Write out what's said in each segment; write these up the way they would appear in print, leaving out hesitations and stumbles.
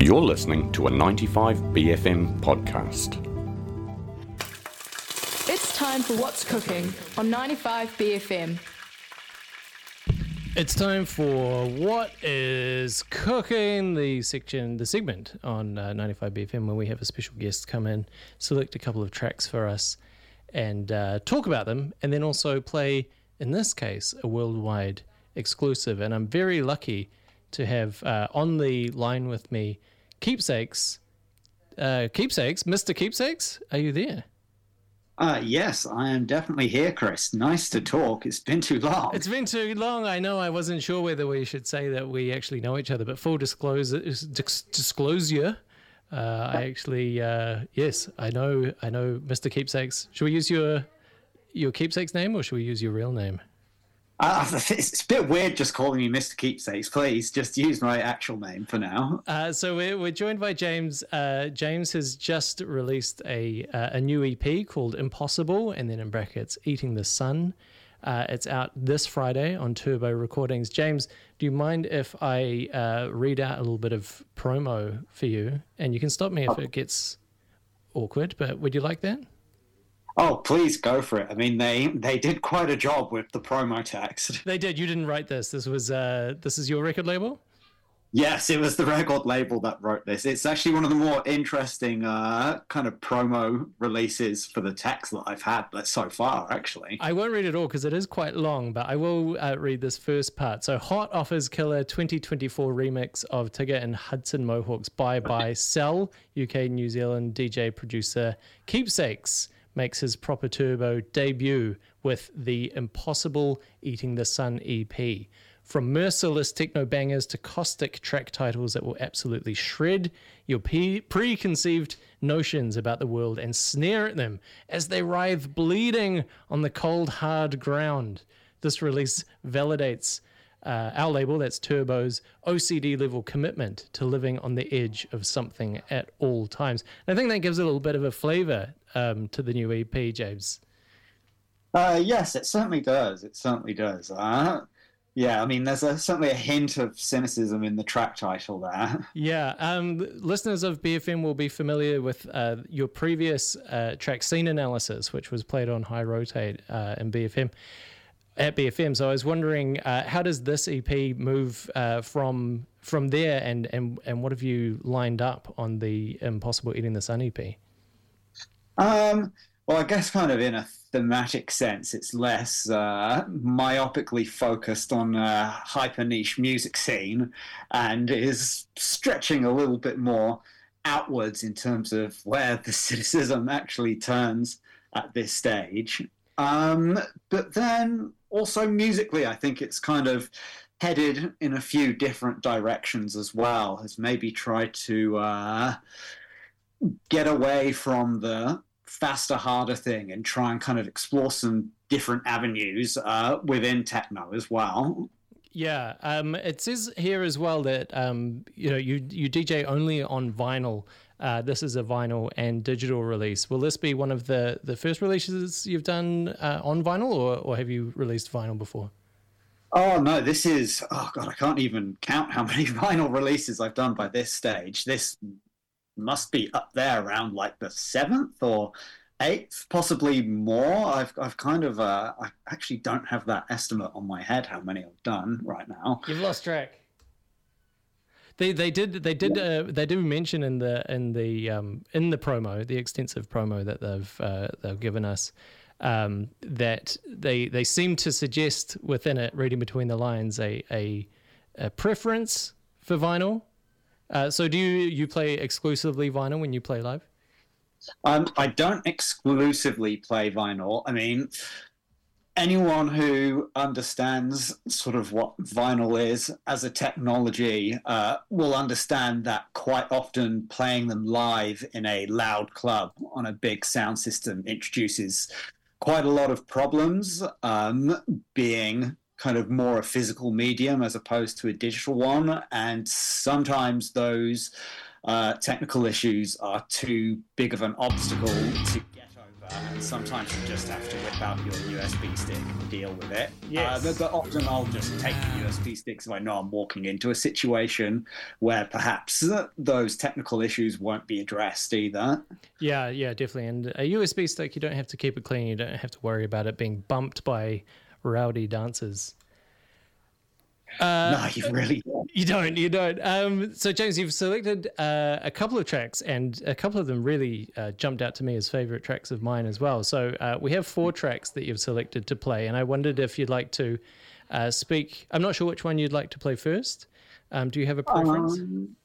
You're listening to a 95BFM podcast. It's time for What's Cooking on 95BFM. It's time for What is Cooking, the segment on 95BFM where we have a special guest come in, select a couple of tracks for us and talk about them, and then also play, in this case, a worldwide exclusive. And I'm very lucky to have on the line with me Keepsakes. Mr. Keepsakes, are you there? Yes, I am definitely here, Chris. Nice to talk. It's been too long. It's been too long. I know. I wasn't sure whether we should say that we actually know each other, but full disclosure, I actually, yes, I know Mr. Keepsakes. Should we use your Keepsakes name or should we use your real name? It's a bit weird just calling me Mr. Keepsakes. Please, just use my actual name for now. So we're joined by James. James has just released a new EP called Impossible, and then in brackets, Eating the Sun. It's out this Friday on Turbo Recordings. James, do you mind if I read out a little bit of promo for you? And you can stop me if it gets awkward, but would you like that? Oh, please go for it. I mean, they did quite a job with the promo text. They did. You didn't write this. This is your record label? Yes, it was the record label that wrote this. It's actually one of the more interesting kind of promo releases for the text that I've had so far, actually. I won't read it all because it is quite long, but I will read this first part. So, Hot offers killer 2024 remix of Tigger and Hudson Mohawk's Bye Bye Sell. UK, New Zealand DJ producer Keepsakes makes his proper turbo debut with the Impossible Eating the Sun EP. From merciless techno bangers to caustic track titles that will absolutely shred your preconceived notions about the world and snare at them as they writhe bleeding on the cold, hard ground. This release validates our label, that's Turbo's OCD level commitment to living on the edge of something at all times. And I think that gives a little bit of a flavour to the new EP, James. Yes, it certainly does. It certainly does. Yeah, I mean, there's certainly a hint of cynicism in the track title there. Yeah, listeners of BFM will be familiar with your previous track Scene Analysis, which was played on High Rotate in BFM. At BFM, so I was wondering, how does this EP move from there, and what have you lined up on the Impossible Eating the Sun EP? Well, I guess kind of in a thematic sense, it's less myopically focused on a hyper niche music scene, and is stretching a little bit more outwards in terms of where the cynicism actually turns at this stage. But then also musically, I think it's kind of headed in a few different directions as well, has maybe tried to get away from the faster, harder thing and try and kind of explore some different avenues within techno as well. Yeah, it says here as well that you DJ only on vinyl. This is a vinyl and digital release. Will this be one of the first releases you've done on vinyl, or have you released vinyl before? Oh, no, this is... Oh, God, I can't even count how many vinyl releases I've done by this stage. This must be up there around like the 7th or 8th, possibly more. I've kind of... I actually don't have that estimate on my head how many I've done right now. You've lost track. They do mention in the promo, the extensive promo that they've given us, that they seem to suggest within it, reading between the lines, a preference for vinyl. So do you play exclusively vinyl when you play live? I don't exclusively play vinyl. I mean, anyone who understands sort of what vinyl is as a technology will understand that quite often playing them live in a loud club on a big sound system introduces quite a lot of problems, being kind of more a physical medium as opposed to a digital one. And sometimes those technical issues are too big of an obstacle to get over and sometimes you just have to whip out your USB stick and deal with it. Yes. But often I'll just take the USB sticks if I know I'm walking into a situation where perhaps those technical issues won't be addressed either. Yeah, definitely. And a USB stick, you don't have to keep it clean. You don't have to worry about it being bumped by rowdy dancers. No, you really don't. You don't. So, James, you've selected a couple of tracks, and a couple of them really jumped out to me as favorite tracks of mine as well. So we have 4 tracks that you've selected to play, and I wondered if you'd like to speak. I'm not sure which one you'd like to play first. Do you have a preference?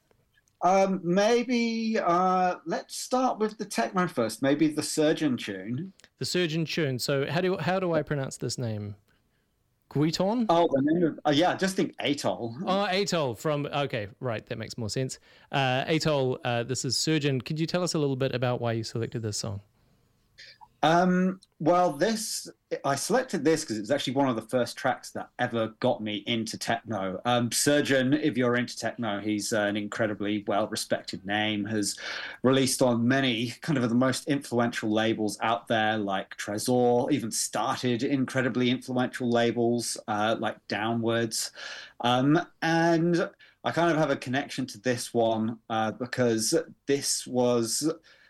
Maybe let's start with the techno first. Maybe the Surgeon tune. The Surgeon tune. So how do I pronounce this name? Guiton? Oh, the name of yeah, just think Atoll. Oh, Atoll from okay, right, that makes more sense. Atoll, this is Surgeon. Could you tell us a little bit about why you selected this song? Well, I selected this because it was actually one of the first tracks that ever got me into techno. Surgeon, if you're into techno, he's an incredibly well-respected name, has released on many kind of the most influential labels out there, like Trésor, even started incredibly influential labels like Downwards. And I kind of have a connection to this one because this was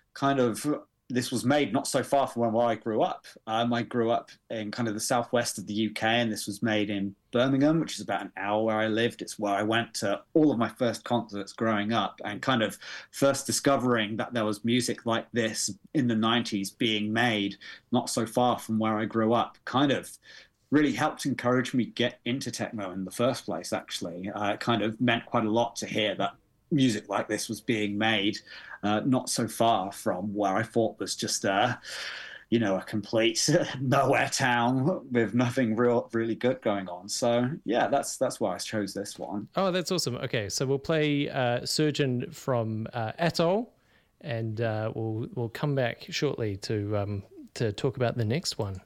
made not so far from where I grew up. I grew up in kind of the southwest of the UK, and this was made in Birmingham, which is about an hour where I lived. It's where I went to all of my first concerts growing up, and kind of first discovering that there was music like this in the 90s being made not so far from where I grew up kind of really helped encourage me get into techno in the first place, actually. It kind of meant quite a lot to hear that music like this was being made not so far from where I thought was just a complete nowhere town with nothing really good going on. So yeah, that's why I chose this one. Oh, that's awesome. Okay, so we'll play Surgeon from Atoll, and we'll come back shortly to talk about the next one.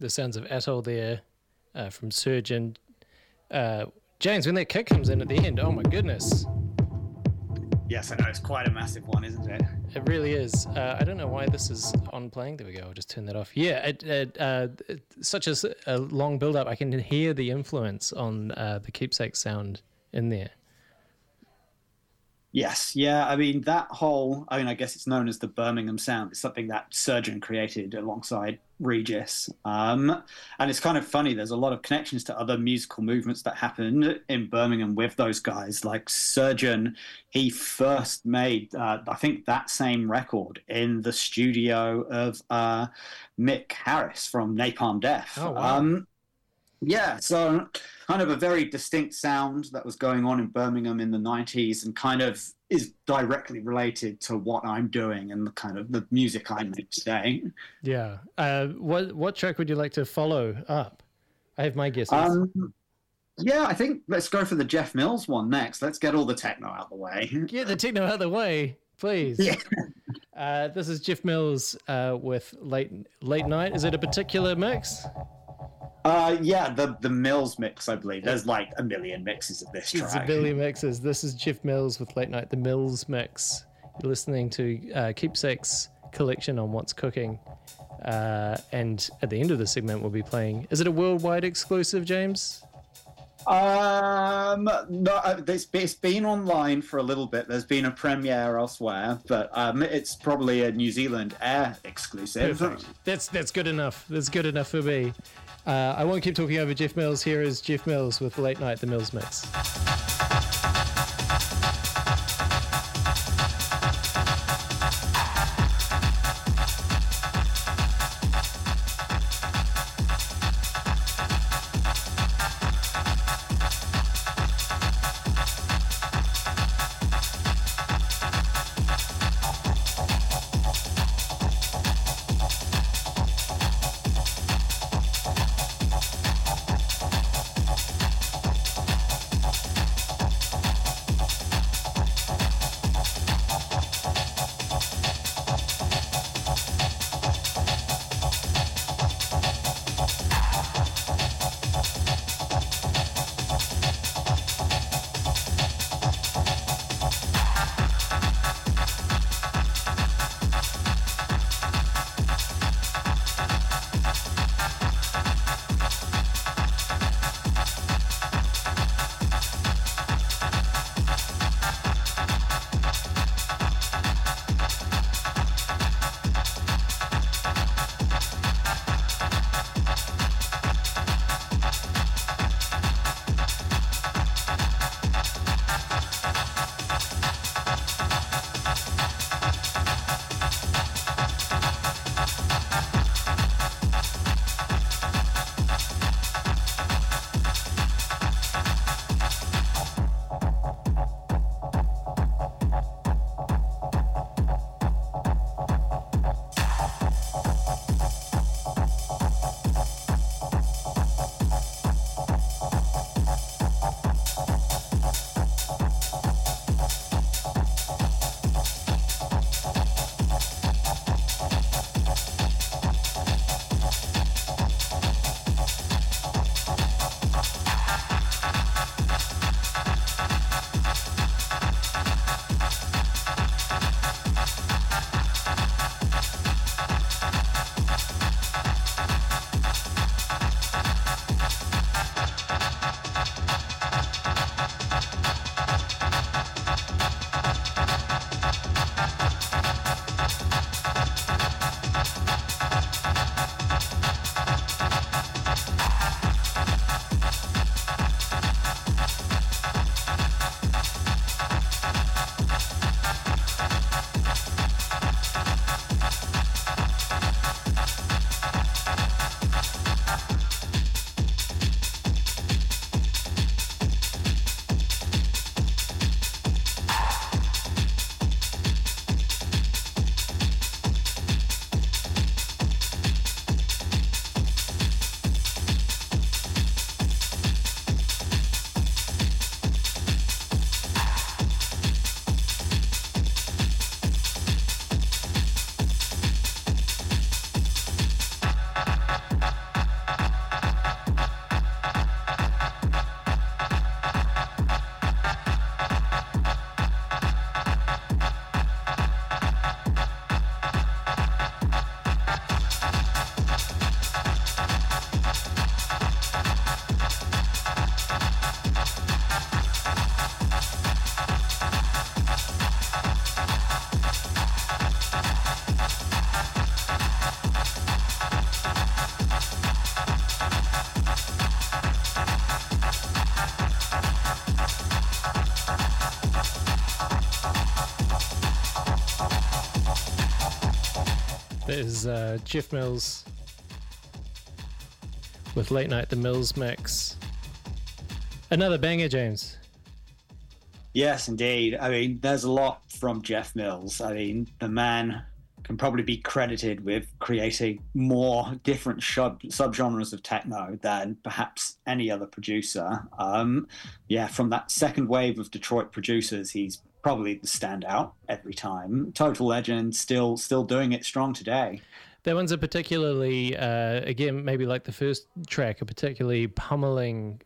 the sounds of Atoll there from Surgeon. James, when that kick comes in at the end, oh my goodness. Yes, I know. It's quite a massive one, isn't it? It really is. I don't know why this is on playing. There we go. I'll just turn that off. Yeah, such a long build-up. I can hear the influence on the Keepsake sound in there. Yes, yeah. I mean, I guess it's known as the Birmingham sound. It's something that Surgeon created alongside Regis. And it's kind of funny. There's a lot of connections to other musical movements that happened in Birmingham with those guys. Like Surgeon, he first made, I think, that same record in the studio of Mick Harris from Napalm Death. Oh, wow. Yeah, so kind of a very distinct sound that was going on in Birmingham in the 90s and kind of is directly related to what I'm doing and the kind of the music I make today. Yeah. What track would you like to follow up? I have my guesses. Yeah, I think let's go for the Jeff Mills one next. Let's get all the techno out of the way. Get the techno out of the way, please. Yeah. This is Jeff Mills with Late Night. Is it a particular mix? Yeah, the Mills mix, I believe. There's like a million mixes of this track. It's a billion mixes. This is Jeff Mills with Late Night, the Mills mix. You're listening to Keepsake's collection on What's Cooking. And at the end of the segment, we'll be playing... Is it a worldwide exclusive, James? No, it's been online for a little bit. There's been a premiere elsewhere, but it's probably a New Zealand Air exclusive. Perfect. That's good enough. That's good enough for me. I won't keep talking over Jeff Mills. Here is Jeff Mills with Late Night, the Mills mix. There's Jeff Mills with Late Night The Mills mix. Another banger, James. Yes, indeed. I mean, there's a lot from Jeff Mills. I mean, the man can probably be credited with creating more different subgenres of techno than perhaps any other producer. From that second wave of Detroit producers, he's probably the standout every time. Total legend, still doing it strong today. That one's a particularly, again, maybe like the first track, a particularly pummeling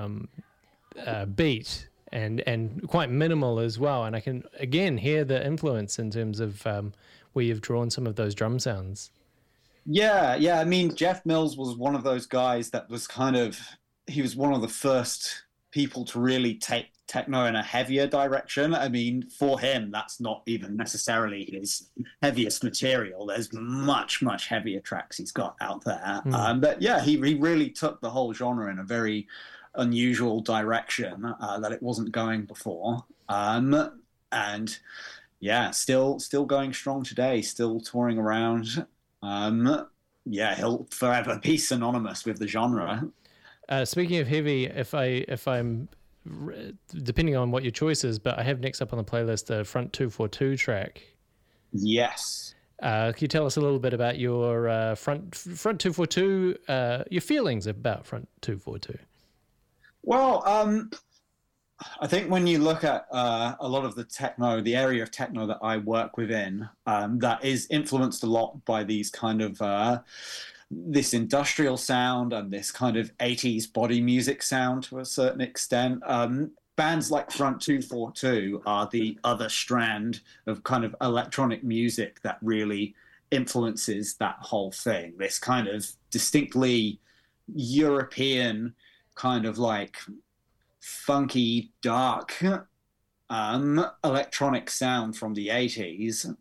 beat and quite minimal as well. And I can, again, hear the influence in terms of where you've drawn some of those drum sounds. Yeah. I mean, Jeff Mills was one of those guys that was he was one of the first people to really take techno in a heavier direction. I mean, for him, that's not even necessarily his heaviest material. There's much, much heavier tracks he's got out there. But yeah, he really took the whole genre in a very unusual direction that it wasn't going before. And yeah, still going strong today, still touring around. He'll forever be synonymous with the genre. Speaking of heavy, if I'm depending on what your choice is, but I have next up on the playlist a Front 242 track. Yes. Can you tell us a little bit about your Front 242, your feelings about Front 242? Well, I think when you look at a lot of the techno, the area of techno that I work within, that is influenced a lot by these kind of this industrial sound and this kind of 80s body music sound to a certain extent. Bands like Front 242 are the other strand of kind of electronic music that really influences that whole thing. This kind of distinctly European kind of like funky, dark electronic sound from the 80s.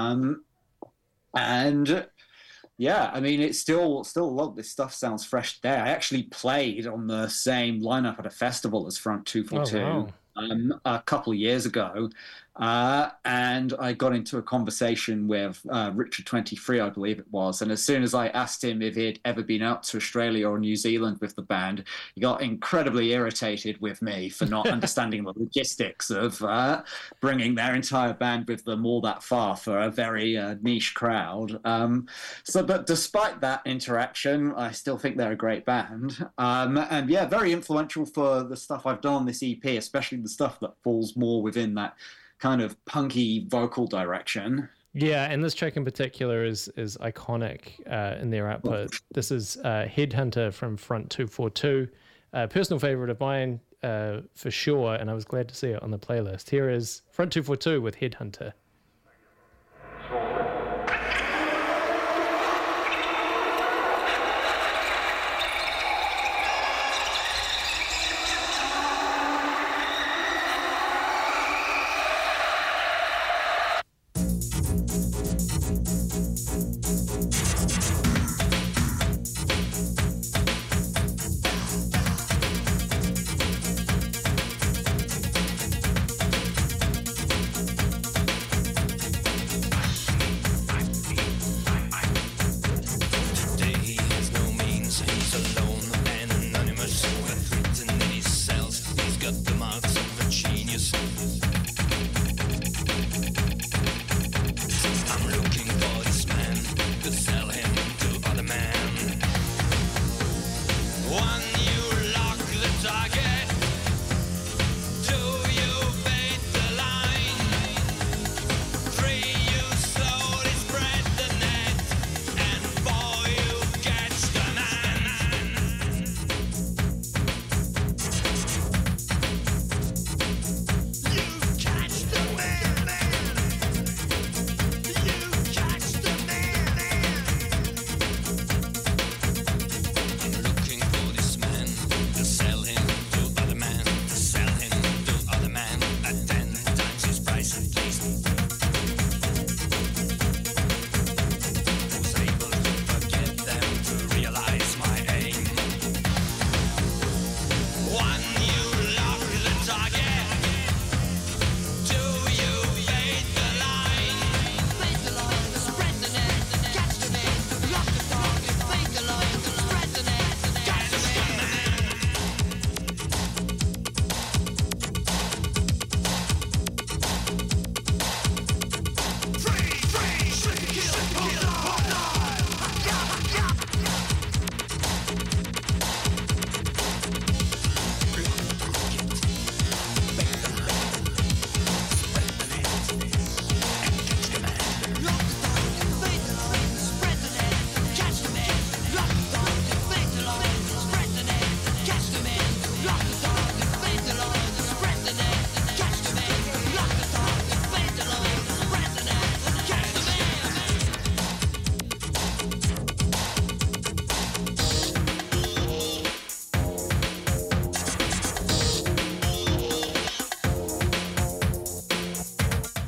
And yeah, I mean, it's still a lot of this stuff sounds fresh today. I actually played on the same lineup at a festival as Front 242 a couple of years ago. And I got into a conversation with Richard 23, I believe it was. And as soon as I asked him if he'd ever been out to Australia or New Zealand with the band, he got incredibly irritated with me for not understanding the logistics of bringing their entire band with them all that far for a very niche crowd. But despite that interaction, I still think they're a great band. And yeah, very influential for the stuff I've done on this EP, especially the stuff that falls more within that kind of punky vocal direction. Yeah, and this track in particular is iconic in their output. This is Headhunter from Front 242, a personal favorite of mine for sure, and I was glad to see it on the playlist. Here is Front 242 with Headhunter.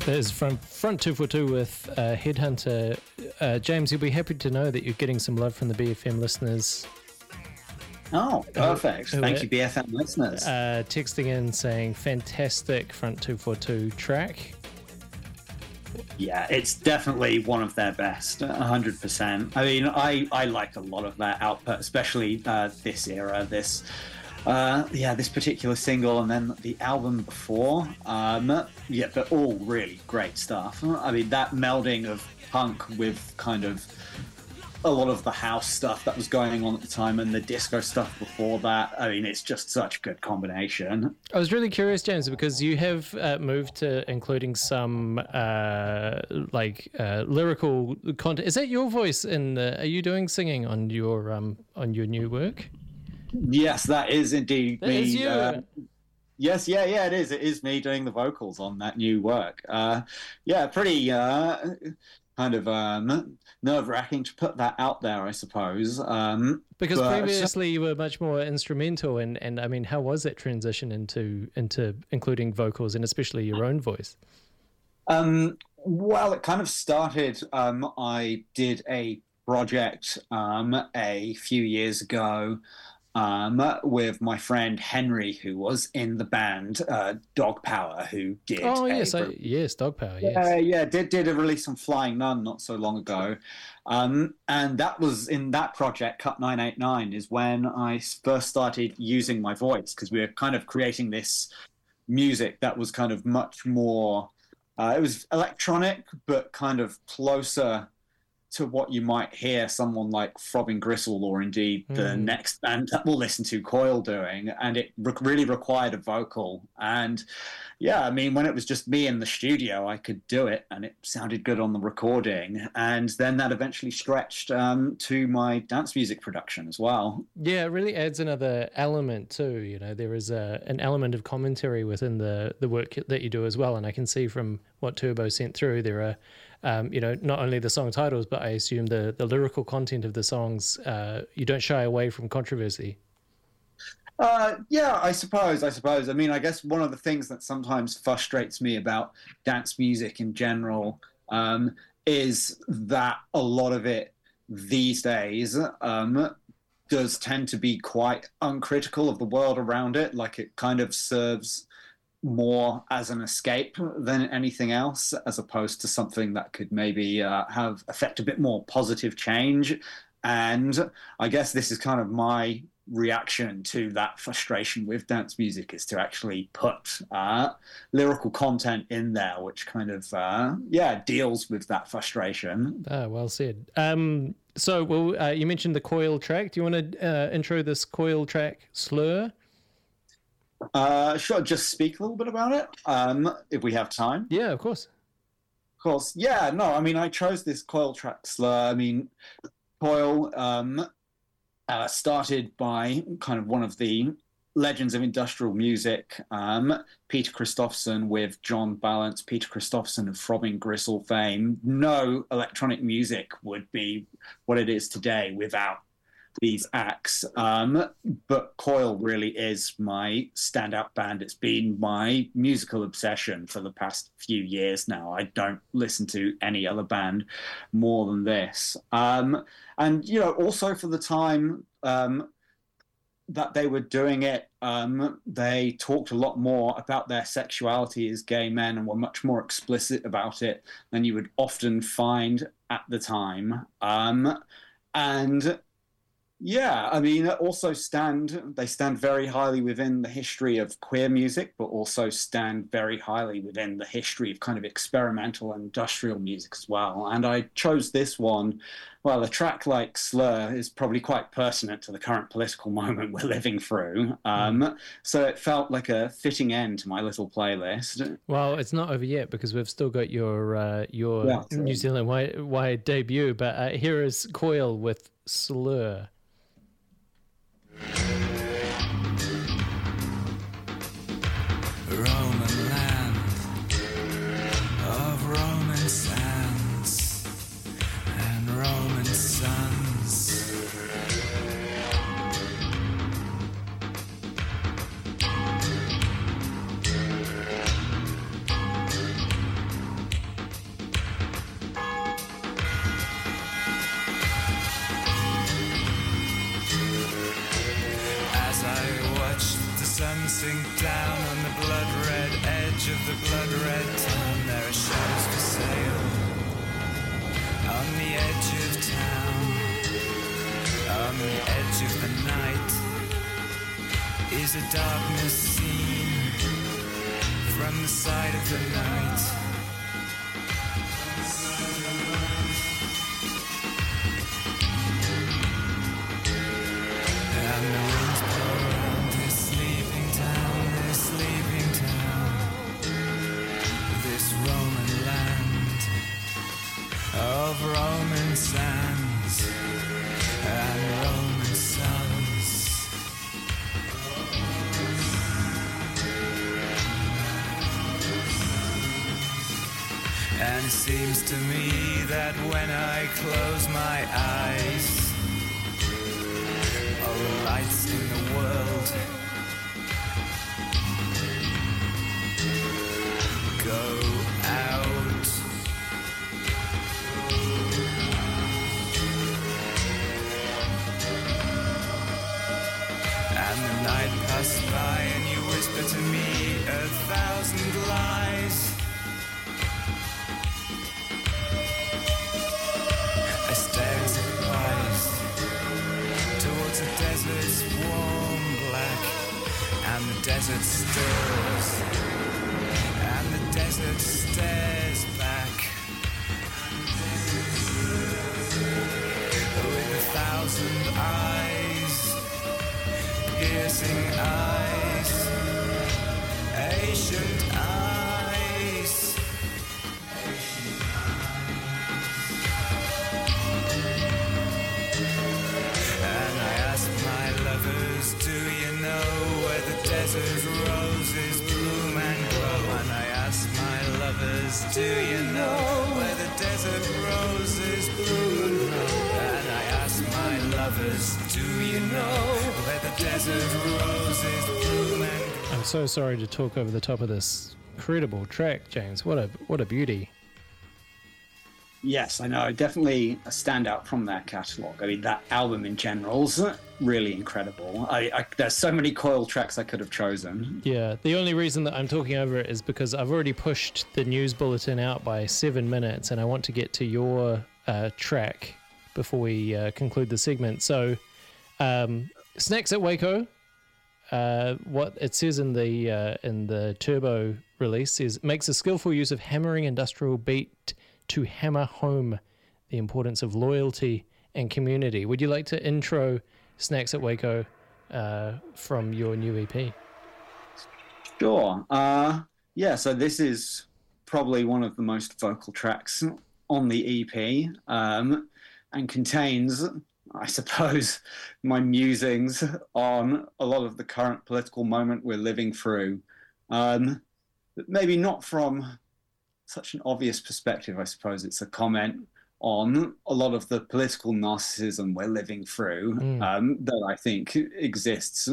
That is from Front 242 with Headhunter. James, you'll be happy to know that you're getting some love from the BFM listeners. Oh, perfect. Thank you, BFM listeners. Texting in saying, fantastic Front 242 track. Yeah, it's definitely one of their best, 100%. I mean, I like a lot of their output, especially this era, this particular single, and then the album before. They're all really great stuff. I mean, that melding of punk with kind of a lot of the house stuff that was going on at the time and the disco stuff before that. I mean, it's just such a good combination. I was really curious, James, because you have moved to including some lyrical content. Is that your voice are you doing singing on your new work? Yes, that is indeed me. Is you. Yes, it is. It is me doing the vocals on that new work. Pretty kind of nerve-wracking to put that out there, I suppose. Because previously you were much more instrumental, and I mean, how was that transition into including vocals and especially your own voice? Well, it kind of started. I did a project a few years ago with my friend Henry, who was in the band Dog Power, who did. Oh yes, Dog Power. Yes. Did a release on Flying Nun not so long ago, and that was in that project. Cut 989 is when I first started using my voice, because we were kind of creating this music that was kind of much more. It was electronic, but kind of closer to what you might hear someone like Throbbing Gristle, or indeed the next band that we'll listen to, Coil, doing, and it really required a vocal. And I mean, when it was just me in the studio, I could do it, and it sounded good on the recording. And then that eventually stretched to my dance music production as well. Yeah, it really adds another element too. You know, there is an element of commentary within the work that you do as well. And I can see from what Turbo sent through, there are not only the song titles, but I assume the lyrical content of the songs. You don't shy away from controversy. I suppose. I mean, I guess one of the things that sometimes frustrates me about dance music in general is that a lot of it these days does tend to be quite uncritical of the world around it. Like, it kind of serves more as an escape than anything else, as opposed to something that could maybe affect a bit more positive change. And I guess this is kind of my reaction to that frustration with dance music, is to actually put lyrical content in there which kind of deals with that frustration. Well said. So you mentioned the Coil track. Do you want to intro this Coil track, Slur? Sure, just speak a little bit about it, if we have time. Yeah, of course. Yeah, no, I mean, I chose this Coil track, Slur. I mean, Coil started by kind of one of the legends of industrial music, Peter Christopherson, with John Balance. Peter Christopherson of Throbbing Gristle fame. No electronic music would be what it is today without these acts, but Coil really is my standout band. It's been my musical obsession for the past few years now. I don't listen to any other band more than this. And, also for the time that they were doing it, they talked a lot more about their sexuality as gay men and were much more explicit about it than you would often find at the time. I mean, they stand very highly within the history of queer music, but also stand very highly within the history of kind of experimental and industrial music as well. And I chose this one. Well, a track like Slur is probably quite pertinent to the current political moment we're living through. So it felt like a fitting end to my little playlist. Well, it's not over yet, because we've still got your New Zealand wide debut. But here is Coil with Slur. Roman land of Roman sands and Roman sons. sun sink down on the blood-red edge of the blood-red town. There are shadows for sale on the edge of town. On the edge of the night is a darkness seen from the side of the night. And the winds blow around this sleeping town, this Roman land of Roman sands and Roman suns. And it seems to me that when I close my eyes, all the lights in the world go out. And the night passes by and you whisper to me 1,000 lies. I stare in surprise towards the desert's warm black, and the desert stirs, and the desert stares back with 1,000 eyes, piercing eyes, ancient eyes. And I ask my lovers, do you know where the desert roses bloom and grow? And I ask my lovers, do you know where the desert roses bloom and grow? And I ask my lovers, do you know where the desert roses bloom and grow? I'm so sorry to talk over the top of this incredible track, James. What a beauty. Yes, I know. Definitely a standout from their catalogue. I mean, that album in general's really incredible. There's so many Coil tracks I could have chosen. Yeah, the only reason that I'm talking over it is because I've already pushed the news bulletin out by 7 minutes, and I want to get to your track before we conclude the segment. So, Snacks at Waco. What it says in the Turbo release is makes a skillful use of hammering industrial beat to hammer home the importance of loyalty and community. Would you like to intro Snacks at Waco from your new EP? Sure. Yeah, so this is probably one of the most vocal tracks on the EP, and contains, I suppose, my musings on a lot of the current political moment we're living through. But maybe not from such an obvious perspective. I suppose it's a comment on a lot of the political narcissism we're living through, that I think exists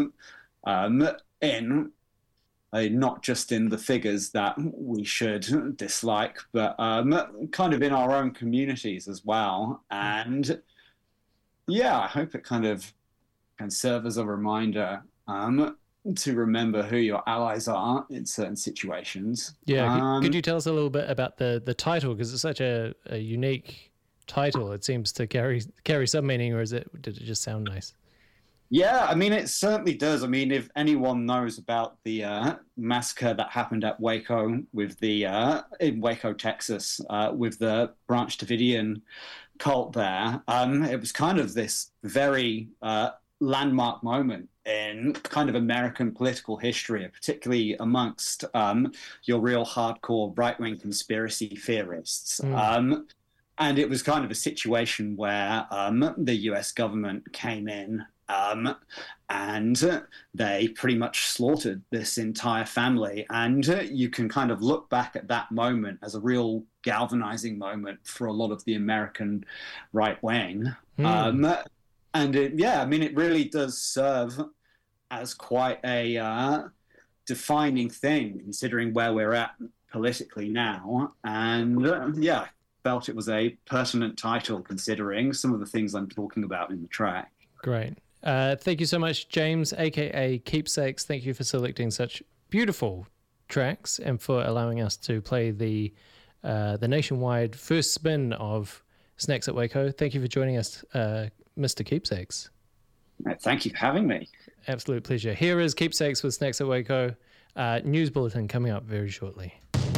in not just in the figures that we should dislike, but kind of in our own communities as well. And yeah, I hope it kind of can serve as a reminder to remember who your allies are in certain situations. Yeah, could you tell us a little bit about the title? Because it's such a unique title. It seems to carry some meaning, or did it just sound nice? Yeah, I mean, it certainly does. I mean, if anyone knows about the massacre that happened at Waco with in Waco, Texas, with the Branch Davidian cult there, it was kind of this very landmark moment in kind of American political history, particularly amongst your real hardcore right-wing conspiracy theorists. And it was kind of a situation where the US government came in and they pretty much slaughtered this entire family. And you can kind of look back at that moment as a real galvanizing moment for a lot of the American right wing. And it really does serve as quite a defining thing, considering where we're at politically now. And I felt it was a pertinent title, considering some of the things I'm talking about in the track. Great. Thank you so much, James, aka Keepsakes. Thank you for selecting such beautiful tracks and for allowing us to play the nationwide first spin of Snacks at Waco. Thank you for joining us, Mr. Keepsakes. Thank you for having me. Absolute pleasure. Here is Keepsakes with Snacks at Waco. News bulletin coming up very shortly.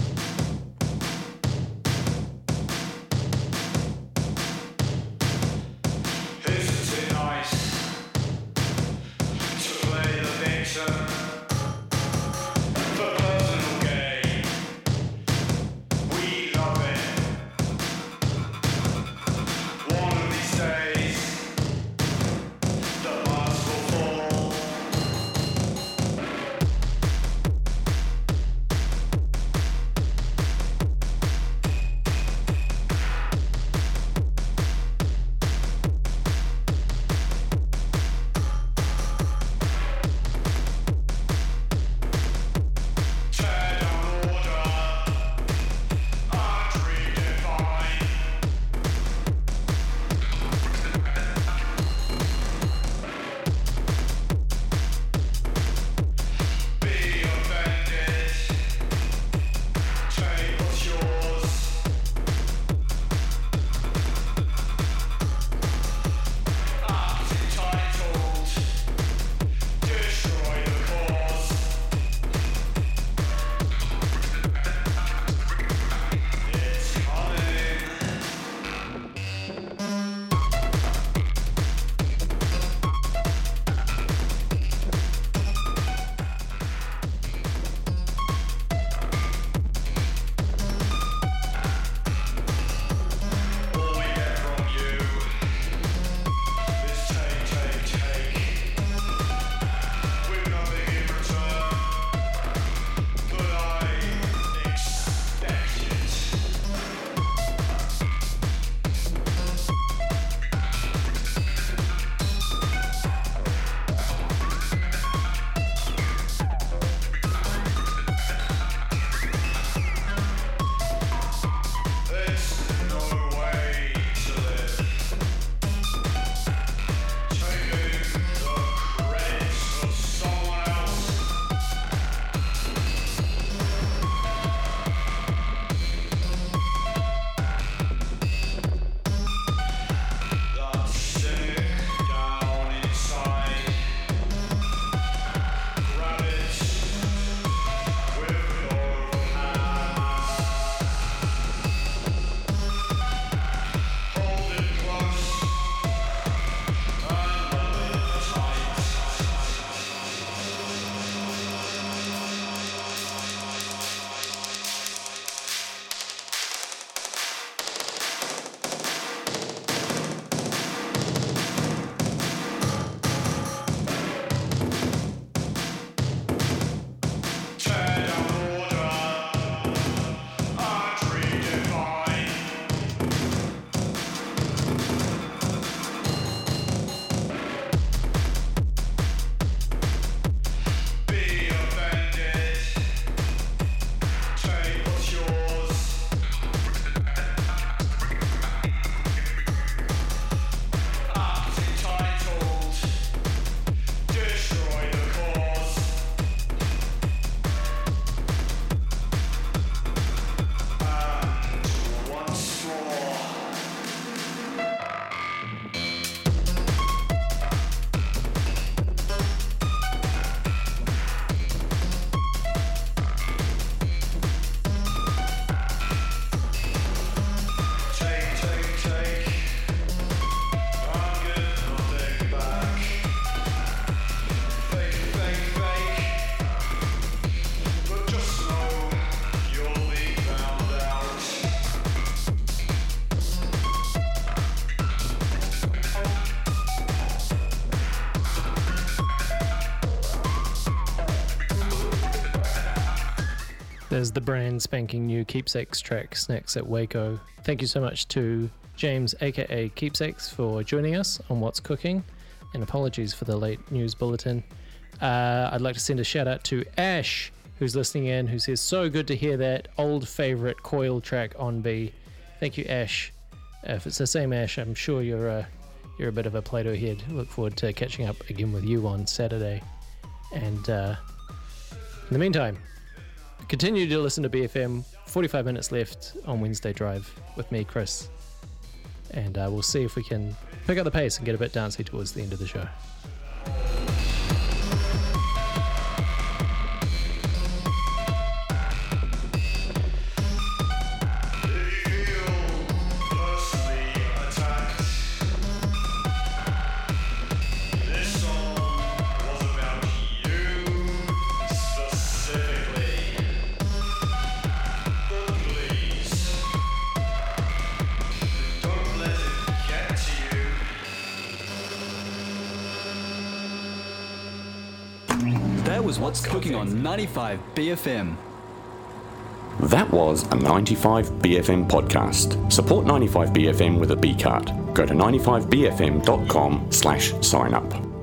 There's the brand spanking new Keepsakes track, Snacks at Waco. Thank you so much to James, aka Keepsakes, for joining us on What's Cooking, and apologies for the late news bulletin. I'd like to send a shout out to Ash, who's listening in, who says, so good to hear that old favorite Coil track on B. Thank you, Ash. If it's the same Ash, I'm sure you're You're a bit of a Plato head. Look forward to catching up again with you on Saturday. And in the meantime, continue to listen to BFM. 45 minutes left on Wednesday Drive with me, Chris. And we'll see if we can pick up the pace and get a bit dancey towards the end of the show. Was What's Cooking on 95 BFM. That was a 95 BFM podcast. Support 95 BFM with a B card. Go to 95bfm.com/sign up.